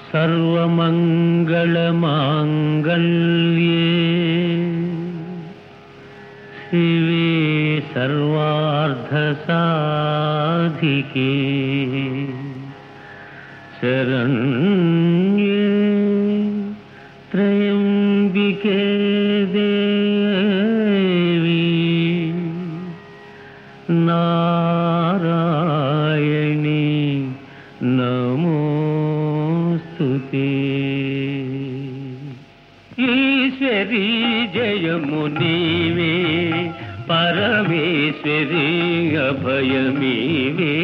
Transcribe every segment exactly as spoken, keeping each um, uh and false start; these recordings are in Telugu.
सर्वमङ्गलमाङ्गल्ये शिवे सर्वार्थसाधिके शरण्ये त्र्यम्बिके देवी नारायणी नमोस्तुते। ईश्वरी जयमु नीवे परमेश्वरी अभयमीवे।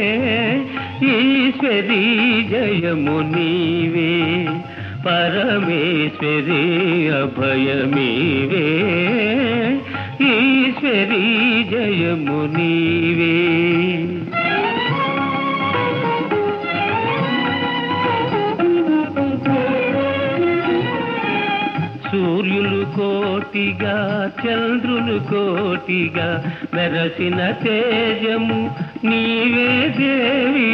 ईश्वरी जयमु नीवे परमेश्वरी अभयमीवे। ईश्वरी जयमु नीवे। సూర్యులు కోటిగా చంద్రులు కోటిగా మెరసిన తేజము నీవే దేవి।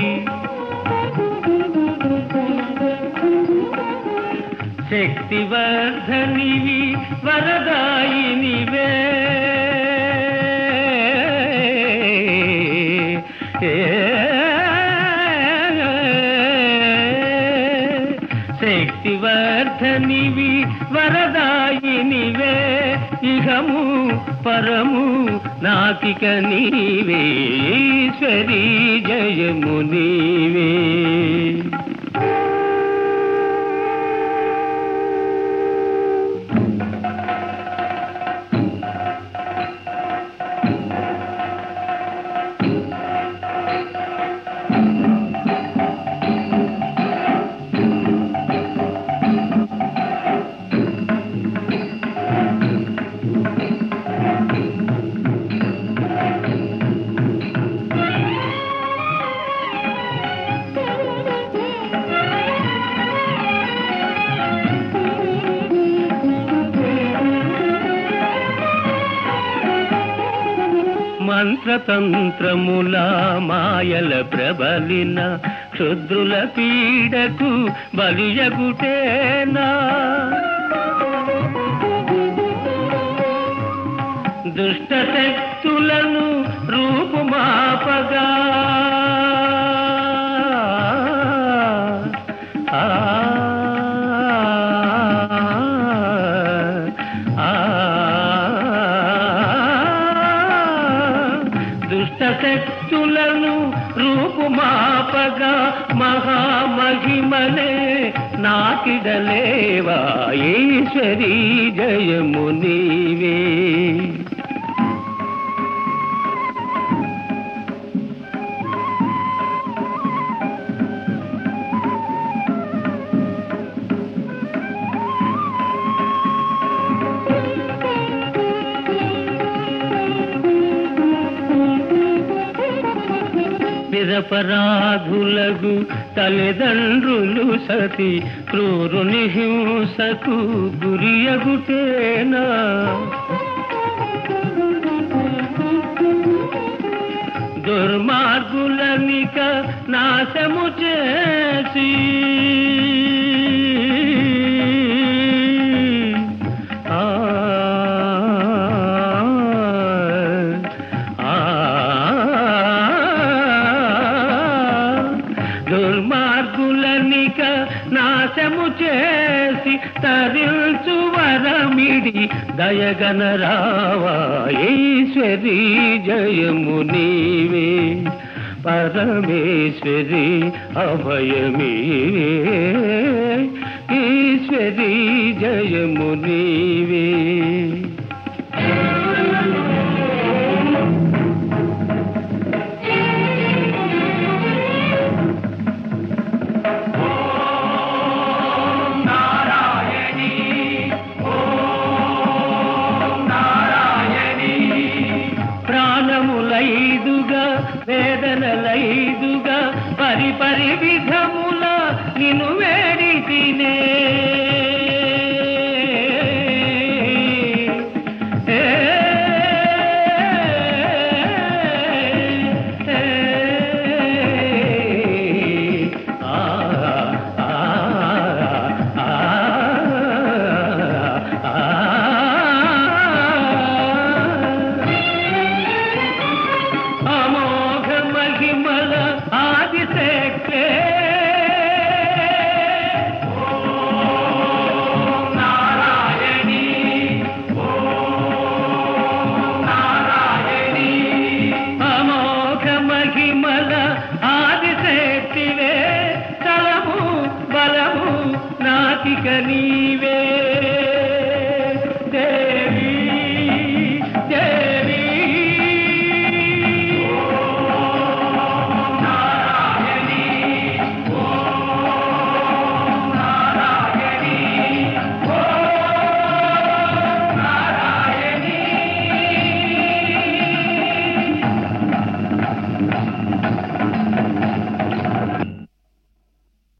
శక్తివర్ధనివి వరదాయినివే। శక్తివర్ధనివి వరదాయినివే ఇహము పరము నాకిక నీవే। ఈశ్వరీ జయము నీవే। మంత్రతంత్రముల మాయల ప్రబలిన క్షుద్రుల పీడకు బలియగుటేనా। దుష్ట శక్తులను రూపుమాపగా శక్తులను రూపుమాపగా మహామహిమనే నాకిడలేవా। ఈశ్వరీ జయము నీవే। నిరపరాధులకు తల్లిదండ్రులు సతి క్రూరుని హింసకు గురియగుటేనా। దుర్మార్గులనిక నాశము చేసి దుర్మార్గులనిక నాశము చేసి తరిల్చు వరమిడి దయగనరావా। ఈశ్వరీ జయము నీవే పరమేశ్వరి అభయమీవే। ఈశ్వరీ జయము నీవే। ప్రాణములైదుగా వేదనలైదుగా పరి పరి విధముల నిన్ను వేడితినే। ఆ కాళిక నీవే దేవి దేవి